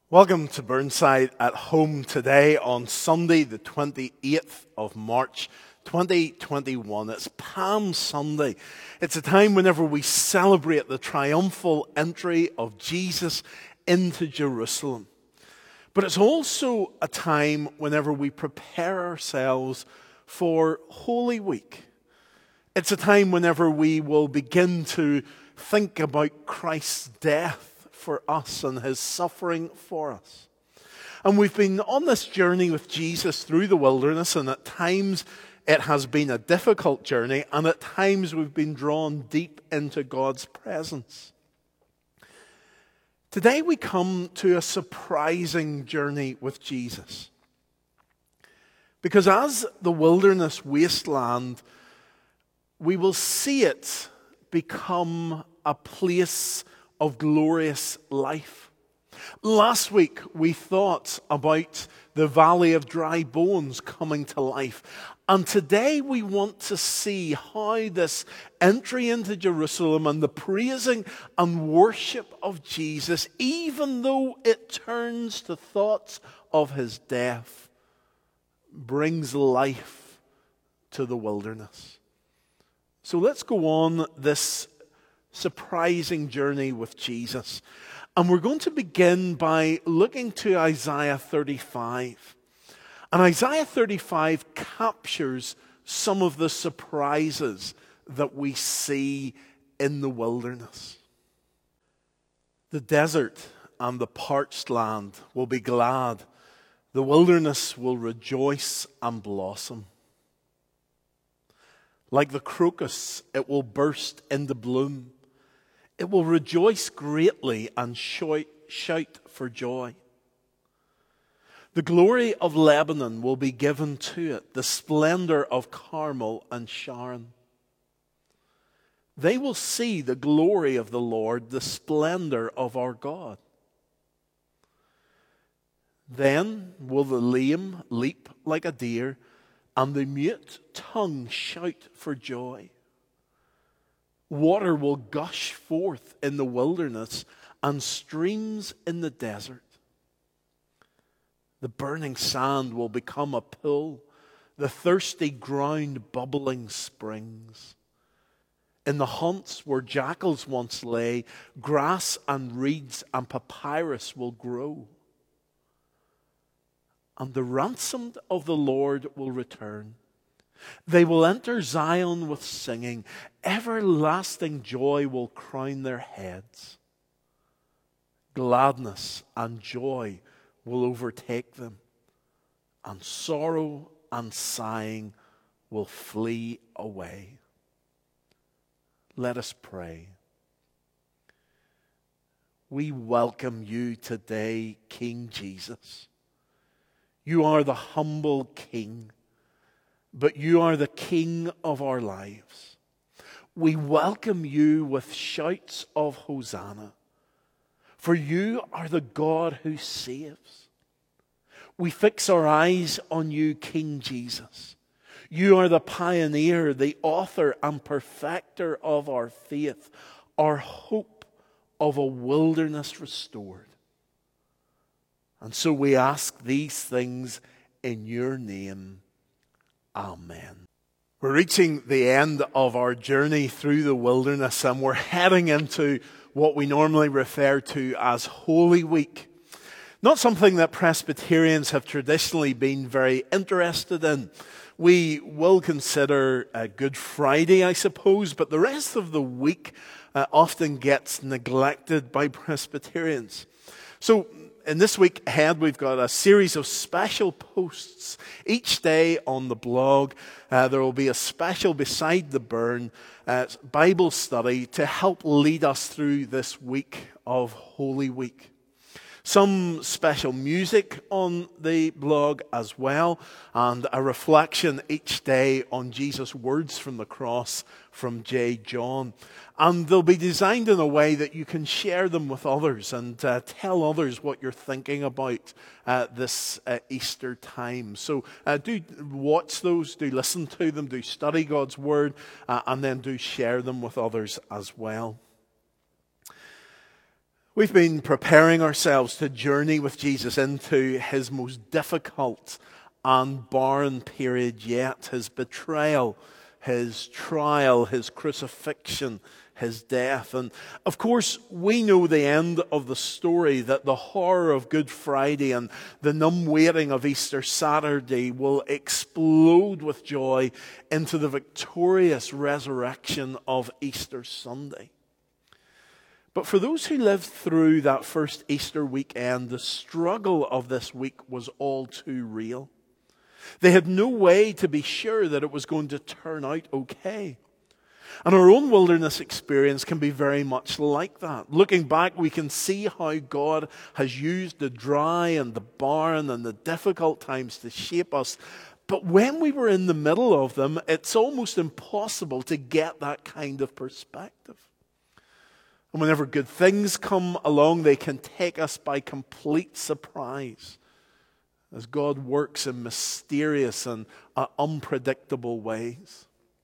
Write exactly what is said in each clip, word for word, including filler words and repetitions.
Welcome to Burnside at Home today on Sunday, the twenty-eighth of March, twenty twenty-one. It's Palm Sunday. It's a time whenever we celebrate the triumphal entry of Jesus into Jerusalem. But it's also a time whenever we prepare ourselves for Holy Week. It's a time whenever we will begin to think about Christ's death for us and his suffering for us. And we've been on this journey with Jesus through the wilderness, and at times it has been a difficult journey, and at times we've been drawn deep into God's presence. Today we come to a surprising journey with Jesus. Because as the wilderness wasteland, we will see it become a place of glorious life. Last week we thought about the valley of dry bones coming to life. And today we want to see how this entry into Jerusalem and the praising and worship of Jesus, even though it turns to thoughts of his death, brings life to the wilderness. So let's go on this surprising journey with Jesus. And we're going to begin by looking to Isaiah thirty-five. And Isaiah thirty-five captures some of the surprises that we see in the wilderness. The desert and the parched land will be glad. The wilderness will rejoice and blossom. Like the crocus, it will burst into bloom. It will rejoice greatly and shout, shout for joy. The glory of Lebanon will be given to it, the splendor of Carmel and Sharon. They will see the glory of the Lord, the splendor of our God. Then will the lame leap like a deer, and the mute tongue shout for joy. Water will gush forth in the wilderness and streams in the desert. The burning sand will become a pool, the thirsty ground bubbling springs. In the haunts where jackals once lay, grass and reeds and papyrus will grow. And the ransomed of the Lord will return. They will enter Zion with singing. Everlasting joy will crown their heads. Gladness and joy will overtake them, and sorrow and sighing will flee away. Let us pray. We welcome you today, King Jesus. You are the humble King, but you are the King of our lives. We welcome you with shouts of Hosanna, for you are the God who saves. We fix our eyes on you, King Jesus. You are the pioneer, the author and perfecter of our faith, our hope of a wilderness restored. And so we ask these things in your name. Amen. We're reaching the end of our journey through the wilderness, and we're heading into what we normally refer to as Holy Week. Not something that Presbyterians have traditionally been very interested in. We will consider uh, Good Friday, I suppose, but the rest of the week uh, often gets neglected by Presbyterians. So in this week ahead, we've got a series of special posts. Each day on the blog, uh, there will be a special Beside the Burn uh, Bible study to help lead us through this week of Holy Week. Some special music on the blog as well, and a reflection each day on Jesus' words from the cross from J. John. And they'll be designed in a way that you can share them with others and uh, tell others what you're thinking about uh, this uh, Easter time. So uh, do watch those, do listen to them, do study God's Word, uh, and then do share them with others as well. We've been preparing ourselves to journey with Jesus into his most difficult and barren period yet, his betrayal, his trial, his crucifixion, his death. And of course, we know the end of the story, that the horror of Good Friday and the numb waiting of Easter Saturday will explode with joy into the victorious resurrection of Easter Sunday. But for those who lived through that first Easter weekend, the struggle of this week was all too real. They had no way to be sure that it was going to turn out okay. And our own wilderness experience can be very much like that. Looking back, we can see how God has used the dry and the barren and the difficult times to shape us. But when we were in the middle of them, it's almost impossible to get that kind of perspective. And whenever good things come along, they can take us by complete surprise as God works in mysterious and uh, unpredictable ways.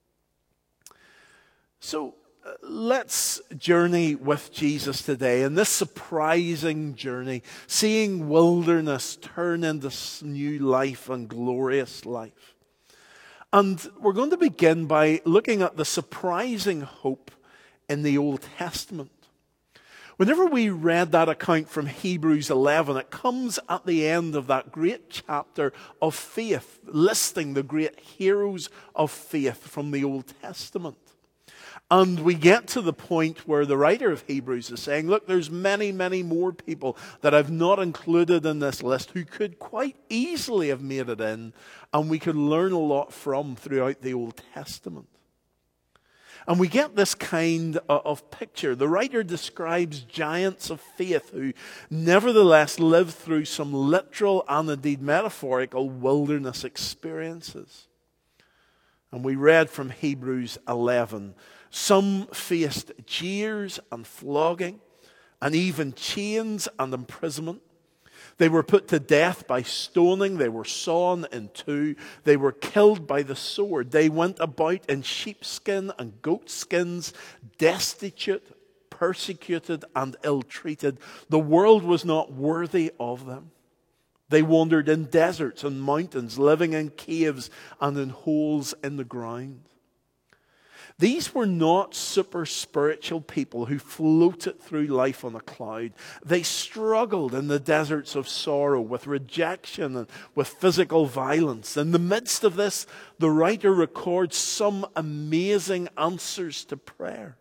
So uh, let's journey with Jesus today in this surprising journey, seeing wilderness turn into new life and glorious life. And we're going to begin by looking at the surprising hope in the Old Testament. Whenever we read that account from Hebrews eleven, it comes at the end of that great chapter of faith, listing the great heroes of faith from the Old Testament. And we get to the point where the writer of Hebrews is saying, look, there's many, many more people that I've not included in this list who could quite easily have made it in, and we could learn a lot from throughout the Old Testament. And we get this kind of picture. The writer describes giants of faith who nevertheless lived through some literal and indeed metaphorical wilderness experiences. And we read from Hebrews eleven, some faced jeers and flogging and even chains and imprisonment. They were put to death by stoning. They were sawn in two. They were killed by the sword. They went about in sheepskin and goatskins, destitute, persecuted, and ill-treated. The world was not worthy of them. They wandered in deserts and mountains, living in caves and in holes in the ground. These were not super spiritual people who floated through life on a cloud. They struggled in the deserts of sorrow with rejection and with physical violence. In the midst of this, the writer records some amazing answers to prayer.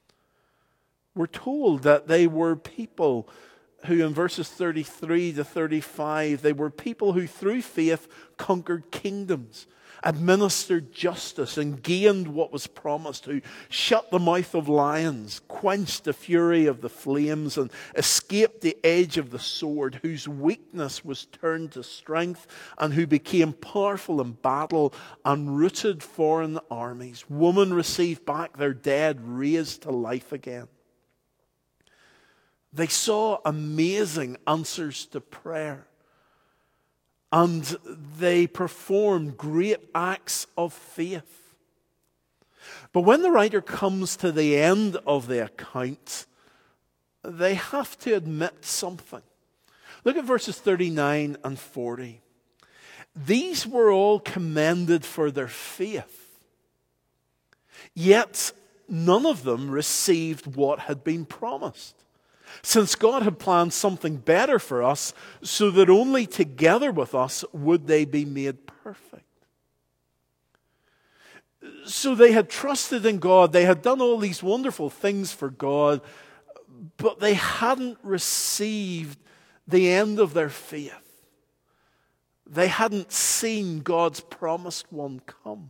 We're told that they were people who, in verses thirty-three to thirty-five, they were people who through faith conquered kingdoms, administered justice, and gained what was promised, who shut the mouth of lions, quenched the fury of the flames, and escaped the edge of the sword, whose weakness was turned to strength, and who became powerful in battle and routed foreign armies. Women received back their dead, raised to life again. They saw amazing answers to prayer. And they performed great acts of faith. But when the writer comes to the end of the account, they have to admit something. Look at verses thirty-nine and forty. These were all commended for their faith, yet none of them received what had been promised, since God had planned something better for us, so that only together with us would they be made perfect. So they had trusted in God, they had done all these wonderful things for God, but they hadn't received the end of their faith. They hadn't seen God's promised one come.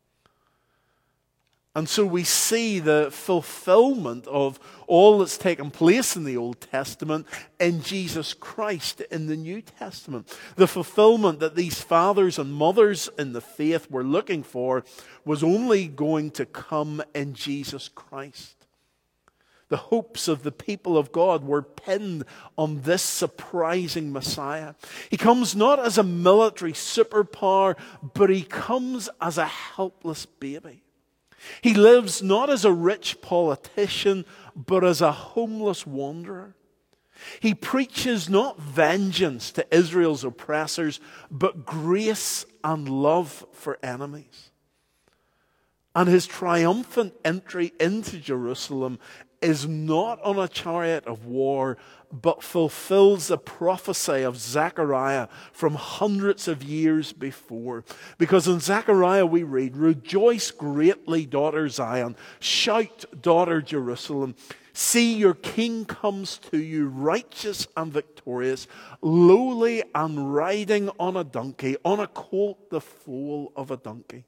And so we see the fulfillment of all that's taken place in the Old Testament in Jesus Christ in the New Testament. The fulfillment that these fathers and mothers in the faith were looking for was only going to come in Jesus Christ. The hopes of the people of God were pinned on this surprising Messiah. He comes not as a military superpower, but he comes as a helpless baby. He lives not as a rich politician, but as a homeless wanderer. He preaches not vengeance to Israel's oppressors, but grace and love for enemies. And his triumphant entry into Jerusalem is not on a chariot of war, but fulfills the prophecy of Zechariah from hundreds of years before. Because in Zechariah we read, "Rejoice greatly, daughter Zion. Shout, daughter Jerusalem. See, your king comes to you, righteous and victorious, lowly and riding on a donkey, on a colt, the foal of a donkey."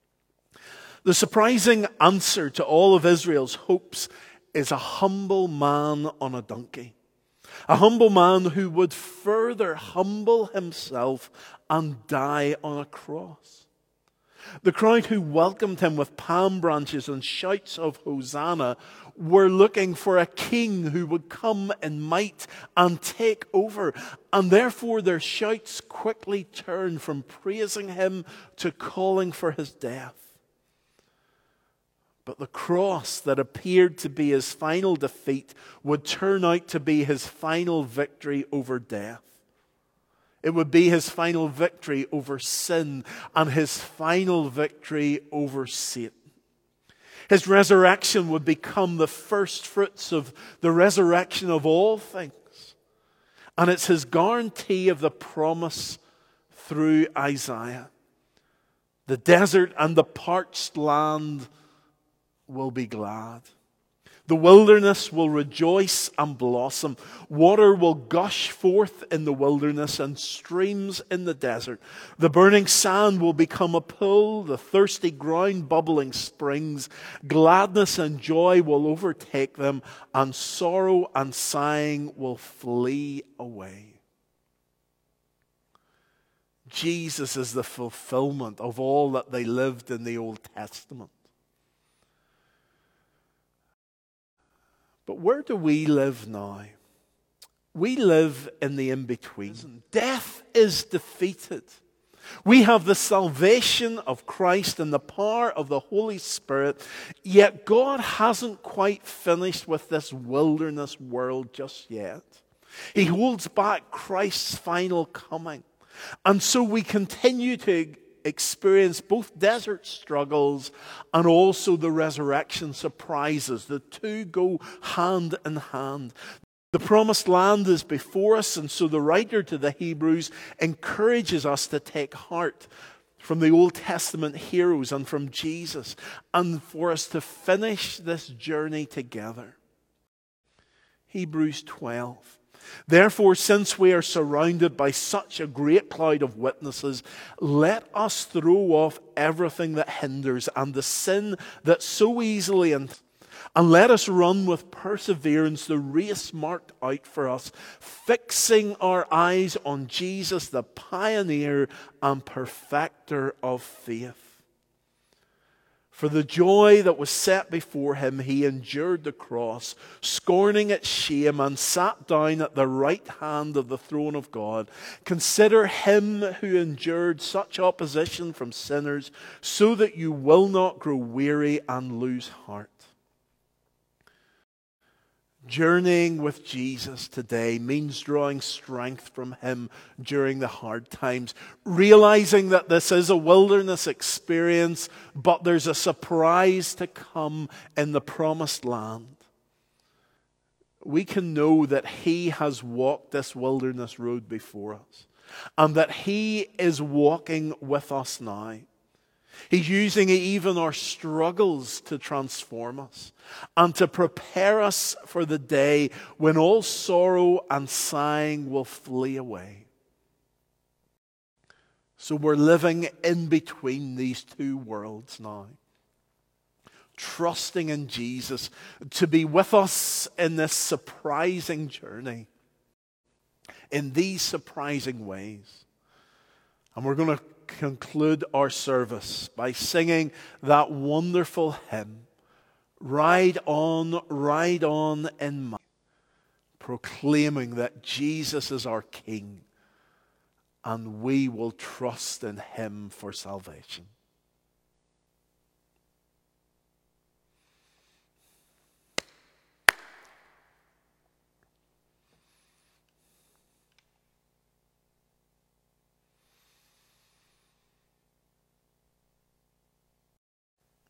The surprising answer to all of Israel's hopes is a humble man on a donkey. A humble man who would further humble himself and die on a cross. The crowd who welcomed him with palm branches and shouts of Hosanna were looking for a king who would come in might and take over. And therefore their shouts quickly turned from praising him to calling for his death. But the cross that appeared to be his final defeat would turn out to be his final victory over death. It would be his final victory over sin and his final victory over Satan. His resurrection would become the first fruits of the resurrection of all things. And it's his guarantee of the promise through Isaiah. The desert and the parched land will be glad. The wilderness will rejoice and blossom. Water will gush forth in the wilderness and streams in the desert. The burning sand will become a pool, the thirsty ground bubbling springs. Gladness and joy will overtake them, and sorrow and sighing will flee away. Jesus is the fulfillment of all that they lived in the Old Testament. But where do we live now? We live in the in-between. Death is defeated. We have the salvation of Christ and the power of the Holy Spirit, yet God hasn't quite finished with this wilderness world just yet. He holds back Christ's final coming. And so we continue to experience both desert struggles and also the resurrection surprises. The two go hand in hand. The promised land is before us, and so the writer to the Hebrews encourages us to take heart from the Old Testament heroes and from Jesus, and for us to finish this journey together. Hebrews twelve. Therefore, since we are surrounded by such a great cloud of witnesses, let us throw off everything that hinders and the sin that so easily enters, and let us run with perseverance the race marked out for us, fixing our eyes on Jesus, the pioneer and perfecter of faith. For the joy that was set before him, he endured the cross, scorning its shame, and sat down at the right hand of the throne of God. Consider him who endured such opposition from sinners, so that you will not grow weary and lose heart. Journeying with Jesus today means drawing strength from him during the hard times. Realizing that this is a wilderness experience, but there's a surprise to come in the promised land. We can know that he has walked this wilderness road before us, and that he is walking with us now. He's using even our struggles to transform us and to prepare us for the day when all sorrow and sighing will flee away. So we're living in between these two worlds now, trusting in Jesus to be with us in this surprising journey, in these surprising ways. And we're going to conclude our service by singing that wonderful hymn, Ride On, Ride On in My, proclaiming that Jesus is our King and we will trust in him for salvation.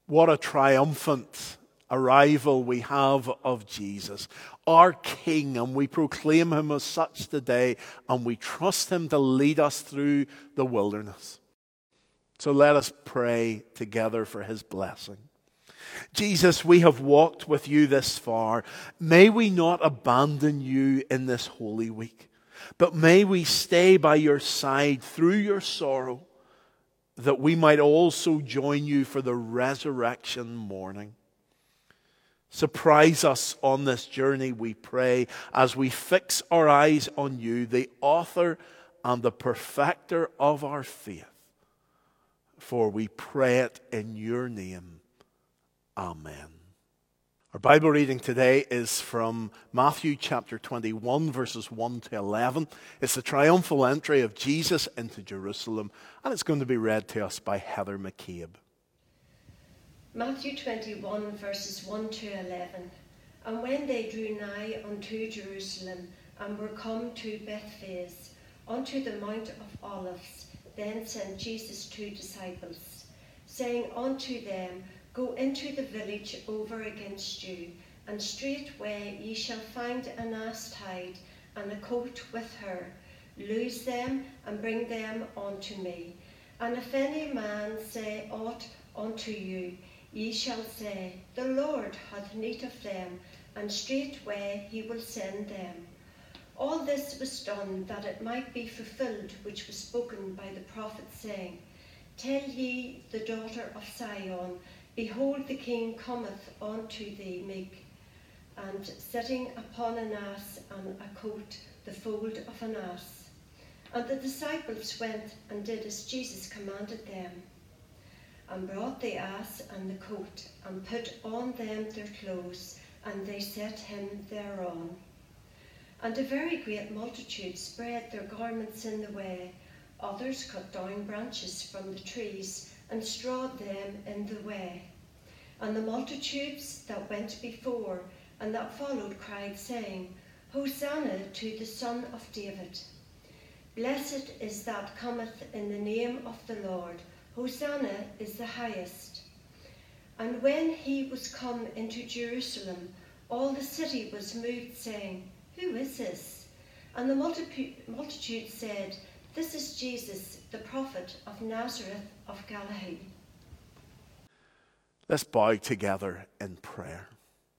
What a triumphant arrival we have of Jesus, our King, and we proclaim him as such today, and we trust him to lead us through the wilderness. So let us pray together for his blessing. Jesus, we have walked with you this far. May we not abandon you in this Holy Week, but may we stay by your side through your sorrow, that we might also join you for the resurrection morning. Surprise us on this journey, we pray, as we fix our eyes on you, the author and the perfecter of our faith. For we pray it in your name. Amen. Our Bible reading today is from Matthew chapter twenty-one, verses one to eleven. It's the triumphal entry of Jesus into Jerusalem, and it's going to be read to us by Heather McCabe. Matthew twenty-one, verses one to eleven. And when they drew nigh unto Jerusalem, and were come to Bethphage, unto the Mount of Olives, then sent Jesus two disciples, saying unto them, Go into the village over against you, and straightway ye shall find an ass tied, and a colt with her. Loose them, and bring them unto me. And if any man say aught unto you, ye shall say, The Lord hath need of them, and straightway he will send them. All this was done that it might be fulfilled which was spoken by the prophet, saying, Tell ye the daughter of Zion, Behold, the King cometh unto thee meek, and sitting upon an ass, and a colt, the foal of an ass. And the disciples went and did as Jesus commanded them, and brought the ass and the colt, and put on them their clothes, and they set him thereon. And a very great multitude spread their garments in the way. Others cut down branches from the trees, and strawed them in the way. And the multitudes that went before and that followed cried, saying, Hosanna to the Son of David. Blessed is that cometh in the name of the Lord. Hosanna is the highest. And when he was come into Jerusalem, all the city was moved, saying, Who is this? And the multitude said, This is Jesus, the prophet of Nazareth of Galilee. Let's bow together in prayer.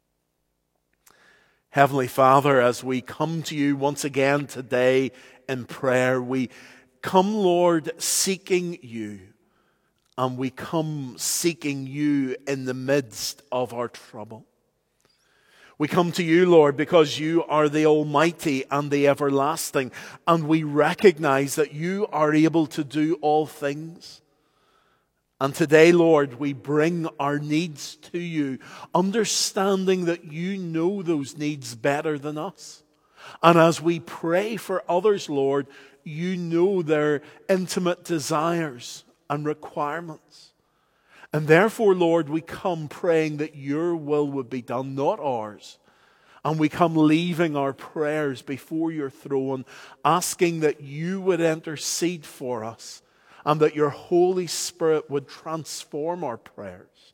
Heavenly Father, as we come to you once again today in prayer, we come, Lord, seeking you, and we come seeking you in the midst of our trouble. We come to you, Lord, because you are the Almighty and the Everlasting, and we recognize that you are able to do all things. And today, Lord, we bring our needs to you, understanding that you know those needs better than us. And as we pray for others, Lord, you know their intimate desires and requirements. And therefore, Lord, we come praying that your will would be done, not ours. And we come leaving our prayers before your throne, asking that you would intercede for us, and that your Holy Spirit would transform our prayers.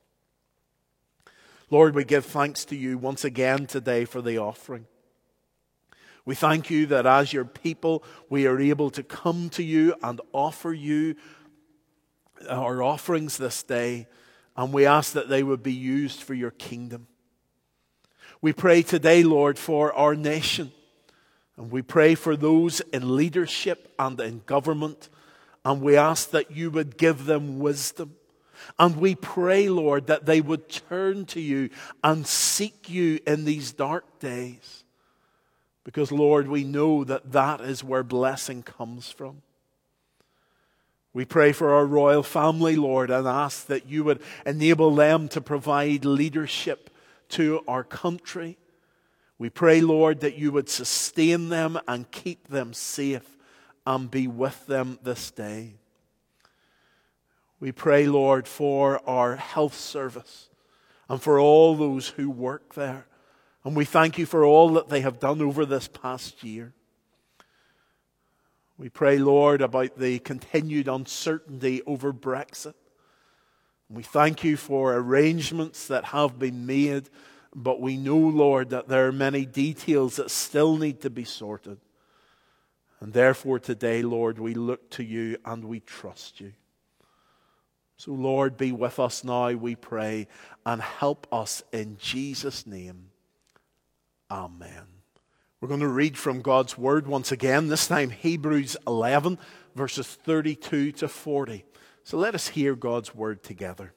Lord, we give thanks to you once again today for the offering. We thank you that as your people, we are able to come to you and offer you our offerings this day, and we ask that they would be used for your kingdom. We pray today, Lord, for our nation, and we pray for those in leadership and in government, and we ask that you would give them wisdom. And we pray, Lord, that they would turn to you and seek you in these dark days. Because, Lord, we know that that is where blessing comes from. We pray for our royal family, Lord, and ask that you would enable them to provide leadership to our country. We pray, Lord, that you would sustain them and keep them safe and be with them this day. We pray, Lord, for our health service and for all those who work there. And we thank you for all that they have done over this past year. We pray, Lord, about the continued uncertainty over Brexit. We thank you for arrangements that have been made, but we know, Lord, that there are many details that still need to be sorted. And therefore today, Lord, we look to you and we trust you. So, Lord, be with us now, we pray, and help us in Jesus' name. Amen. We're going to read from God's Word once again, this time Hebrews eleven, verses thirty-two to forty. So let us hear God's Word together.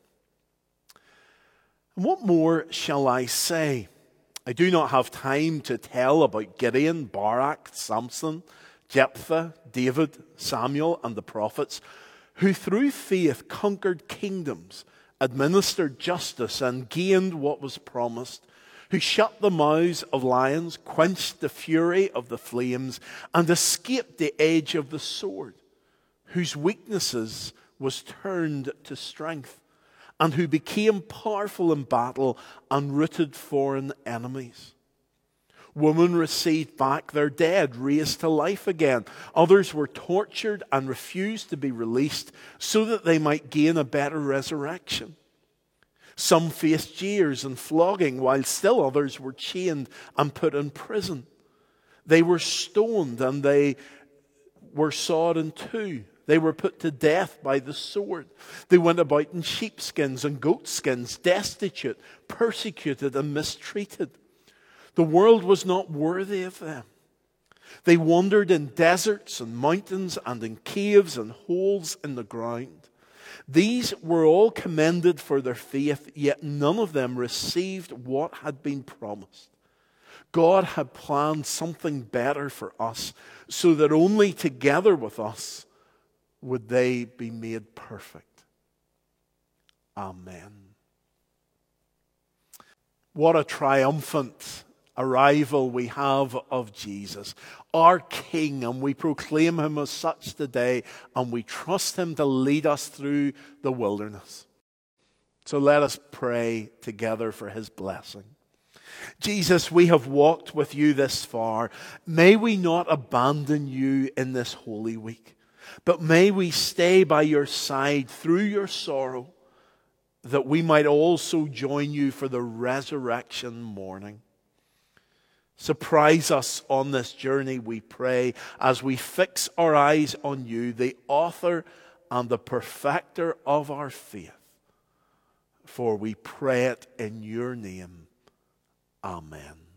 And what more shall I say? I do not have time to tell about Gideon, Barak, Samson, Jephthah, David, Samuel, and the prophets, who through faith conquered kingdoms, administered justice, and gained what was promised, who shut the mouths of lions, quenched the fury of the flames, and escaped the edge of the sword, whose weaknesses was turned to strength, and who became powerful in battle and routed foreign enemies. Women received back their dead, raised to life again. Others were tortured and refused to be released so that they might gain a better resurrection. Some faced jeers and flogging, while still others were chained and put in prison. They were stoned and they were sawed in two. They were put to death by the sword. They went about in sheepskins and goatskins, destitute, persecuted, and mistreated. The world was not worthy of them. They wandered in deserts and mountains and in caves and holes in the ground. These were all commended for their faith, yet none of them received what had been promised. God had planned something better for us, so that only together with us would they be made perfect. Amen. What a triumphant arrival we have of Jesus, our King, and we proclaim him as such today, and we trust him to lead us through the wilderness. So let us pray together for his blessing. Jesus, we have walked with you this far. May we not abandon you in this Holy Week, but may we stay by your side through your sorrow, that we might also join you for the resurrection morning. Surprise us on this journey, we pray, as we fix our eyes on you, the author and the perfecter of our faith. For we pray it in your name. Amen.